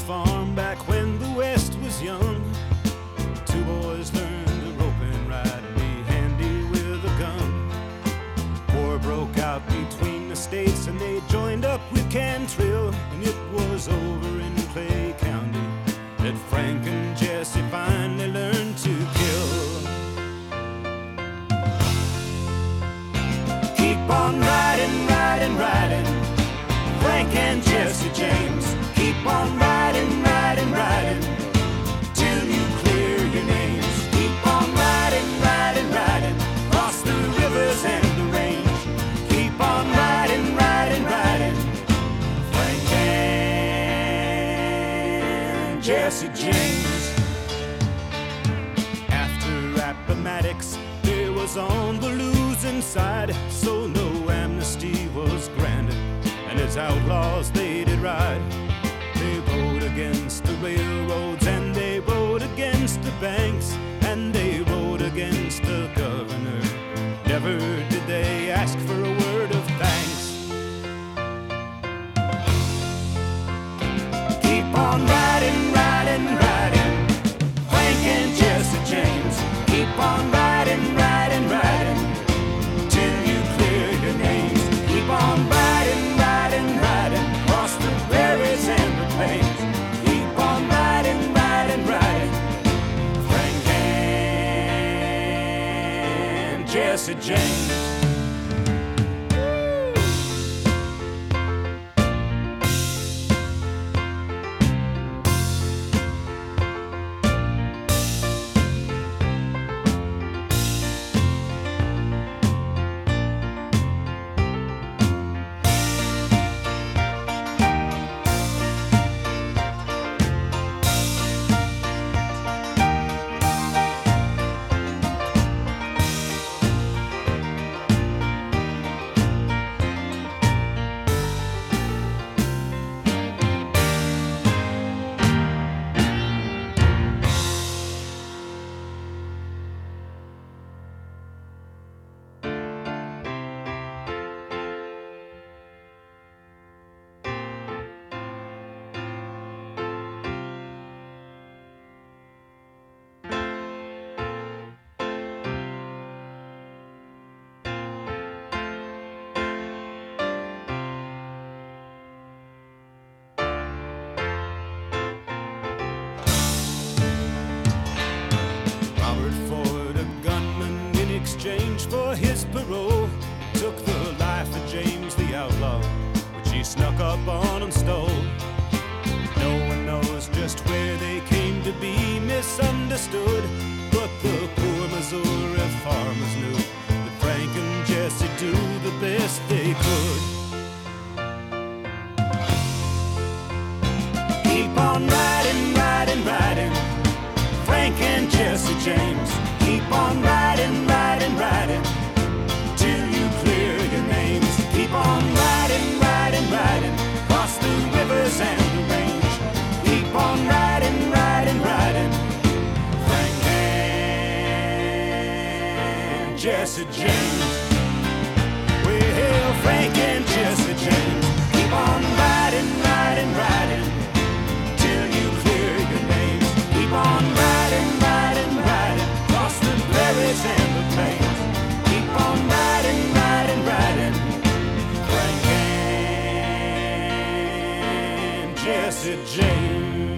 farm back when the West was young. Two boys learned to rope and ride and be handy with a gun. War broke out between the states and they joined up with Cantrill, and it was over in Clay County that Frank and Jesse finally learned to kill. Keep on riding, riding, riding, Frank and Jesse James. Keep on riding, riding, riding, till you clear your names. Keep on riding, riding, riding, across the rivers and the range. Keep on riding, riding, riding, Frank and Jesse James. After Appomattox, they was on the losing side, so no amnesty was granted, and as outlaws they did ride. They rode against the railroads and they rode against the banks, and they rode against the governor. Never did they ask for a word of thanks. Keep on riding, riding, riding, Frank and Jesse James. Keep on riding, riding, riding, till you clear your names. Keep on riding, riding, riding, across the prairies and the plains. Keep on riding, riding, riding, Frank and Jesse James. For his parole, took the life of James the outlaw, which he snuck up on and stole. No one knows just where they came to be misunderstood, but the poor Missouri farmers knew that Frank and Jesse do the best they could. Keep on riding, riding, riding, Frank and Jesse James. Keep on riding, riding, riding, till you clear your names. Keep on riding, riding, riding, across the rivers and the range. Keep on riding, riding, riding, Frank and Jesse James. Well, Frank and Jesse James. Keep on riding, riding, riding, till you clear your names. Keep on riding, riding, riding, across the prairies and the plains. Keep on riding, riding, riding, Frank and Jesse James.